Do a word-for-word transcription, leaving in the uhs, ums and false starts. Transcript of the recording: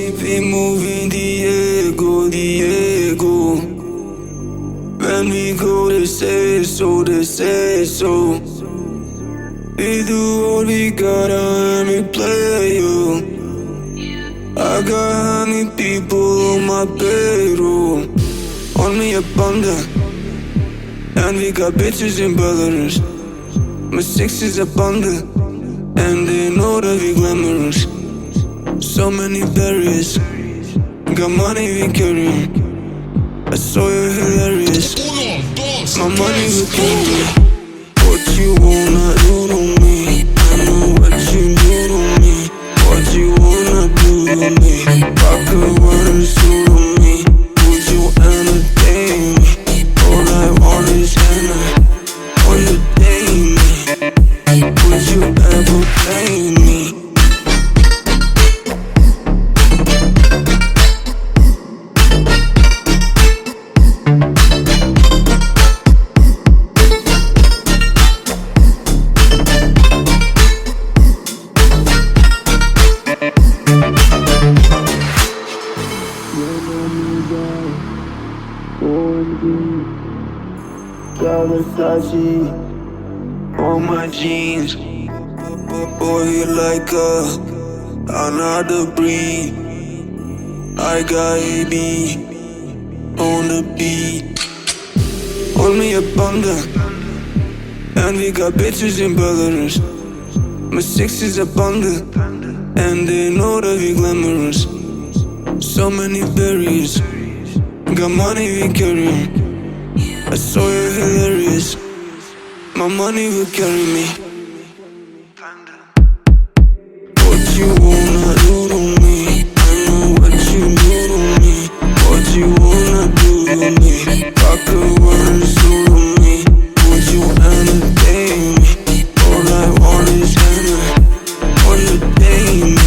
We moving Diego, Diego. When we go, they say so, they say so. We do what we gotta and we play you. I got honey people on my payroll. On me a bunda, and we got bitches in Belarus. My six is a bunda, and they know that we glamorous. So many berries, got money we carry. I saw you hilarious. My money will kill me. What you wanna do to me? I know what you do to me. What you wanna do to me? Pocket words to me. Would you entertain me? All I want is Hannah. Entertain me. Would you ever play me? Versace on my jeans. Boy, you like a another breed. I got A B on the beat. On me a bunda, and we got bitches in Belarus. My six is a bunda, and they know that we glamorous. So many berries, got money we carry. I saw you hilarious. My money will carry me. What you wanna do to me? I know what you do to me. What you wanna do to me? Pocket words to me. Would you entertain me? All I want is Hannah. Entertain me.